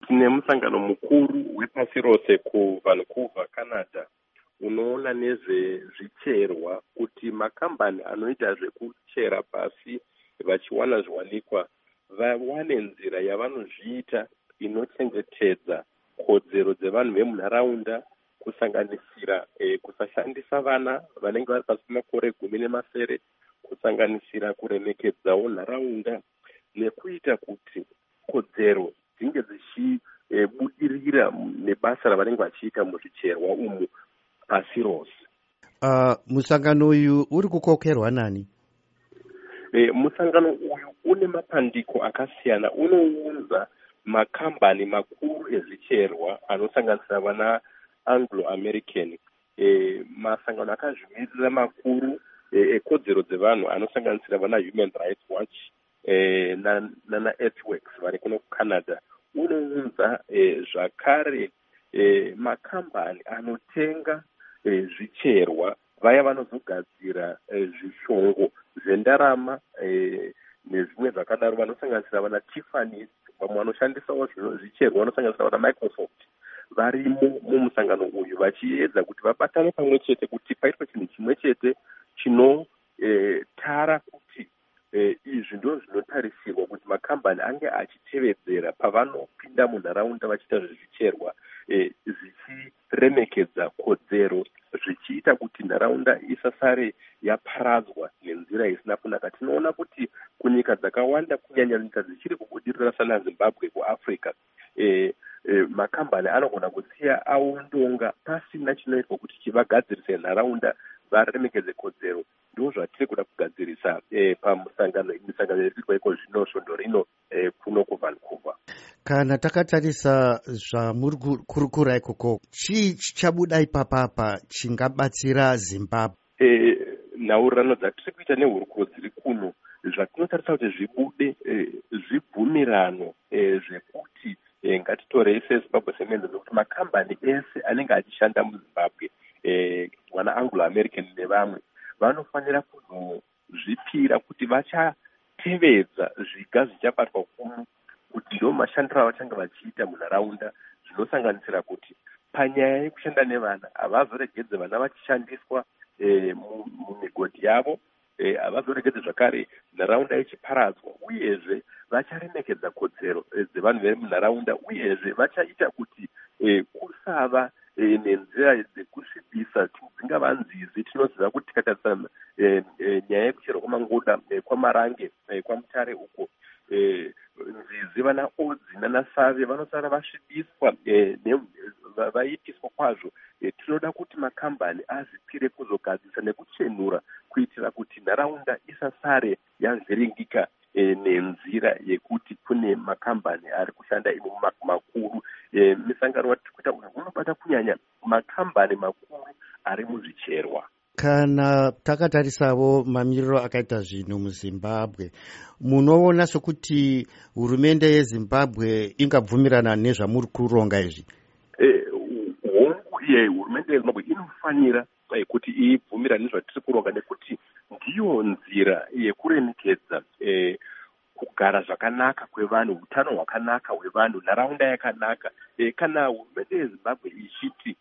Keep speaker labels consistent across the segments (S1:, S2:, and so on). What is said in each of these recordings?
S1: tine musangano mukuru wepasi rose kuVancouver, Canada, unoona nezvezvicherwa kuti makambani anoita zvekuchera pasi vachiwana zviwanikwa vawane nzira yavanozviita inochengetedza kodzero dzevanhu vemunharaunda, kusanganisira kusashandisa vana vanenge vari pasi pemakore 18, kusanganisira kuremekedzawo nharaunda nekuita kuti kodzero dzinge dzichibudirira nebasa ravanenge vachiita muzvicherwa umu pasi rose.
S2: Musangano uyu uri kukokerwa nani?
S1: Musangano uyu une mapandiko akasiyana. Unounza makambani makuru ezvicherwa anosanganisira vana Anglo-American, masangano akazvimirira makuru ekodzero dzevanhu anosanganisira vana Human Rights Watch nana Earthworks vari kuno kuCanada. Unounza zvakare makambani anotenga zvicherwa, vaya vanozogadzira zvishongo zvendarama nezvimwe zvakadaro, vanosanganisira vana Tiffany, vamwe vanoshandisawo zvicherwa vanosanganisira vana Microsoft, varimo mumusangano uyu vachiedza kuti vabatane pamwe chete kuti paitwe chinhu chimwe chete chinotara kuti izvi ndo zvinotarisirwa kuti makambani ange achitevedzera pavanopinda munharaunda vachiita zvezvicherwa, zvichiremekedza kodzero, zvichiita kuti nharaunda isasare yaparadzwa nenzira isina kunaka. Tinoona kuti kunyika dzakawanda, kunyanya nyika dzichiri kubudirira sana Zimbabwe kuAfrica, makambani anogona kusiya aundonga pasina chinoitwa kuti chivagadzirise nharaunda varemekedze kodzero. Ndizvo zvatiri kuda kugadzirisa misangano iri kuitwa zvino svondo rino kuno kuVancouver.
S2: Kana takatarisa zvamuri kurukura ikoko, chii chichabuda ipapapa chingabatsira Zimbabwe?
S1: Nhaurirano dzatiri kuita nehurukuro dziri kuno, zvatinotarisa kuti zvibude zvibvumirano zvekuti ngatitorei seZimbabwe Cement kuti makambani ese anenge achishanda muZimbabwe, vana Anglo-American nevamwe, vanofanira kuzozvipira kuti vachatevedza zviga zvichabatwa kuno, kuti ndo mashandiro avachange vachiita munharaunda, zvinosanganisira kuti panyaya yekushanda nevana havazoregedze vana vachishandiswa mumigodhi yavo, havazoregedze zvakare nharaunda ichiparadzwa, uyezve vacharemekedza kodzero dzevanhu vemunharaunda, uyezve vachaita kuti kusava nenzira dzekusvibisa dzingava nzizi. Tinoziva kuti tikatarisa nyaya yekucherwa kwamangoda, kwamarange, kwaMutare uko, nzizi vana Odzi nana Save vanosara vasvibiswa, vaitiswa kwazvo. Tinoda kuti makambani azvipire kuzogadzisa nekuchenura kuitira kuti nharaunda isasare yavhiringika nenzira yekuti kune makambani ari kushanda imo makuru. Misangano watiri kuita uyu unobata kunyanya makambani makuru ari muzvicherwa.
S2: Kana takatarisawo mamiriro akaita zvinhu muZimbabwe, munoona sokuti hurumende yeZimbabwe ingabvumirana nezvamuri kuronga izvi?
S1: Hurumende yeZimbabwe inofanira kuti ibvumirane nezvatiri kuronga, nekuti ndiyo nzira yekuremekedza kugara zvakanaka kwevanhu, utano hwakanaka hwevanhu, nharaunda yakanaka. Kana hurumende yeZimbabwe ichiti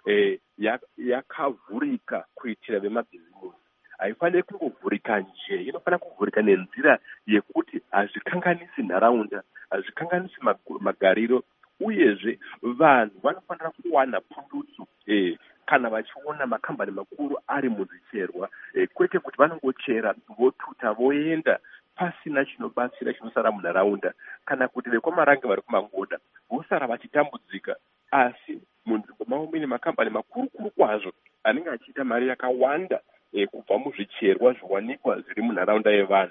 S1: yakavhurika kuitira vemabhizimusi, haifaniri kungovhurika nje, inofanira kuvhurika nenzira yekuti hazvikanganisi nharaunda, hazvikanganisi magariro, uyezve vanhu vanofanira kuwana pundutso kana vachiona makambani makuru ari muzvicherwa, kwete kuti vanongochera votuta voenda pasina chinobatsira chinosara munharaunda, kana kuti vekwamarange vari kumangoda vosara vachitambudzika, asi munzvimbo mavo muine makambani makuru kwazvo anenge achiita mari yakawanda kubva muzvicherwa zviwanikwa zviri munharaunda yevanhu.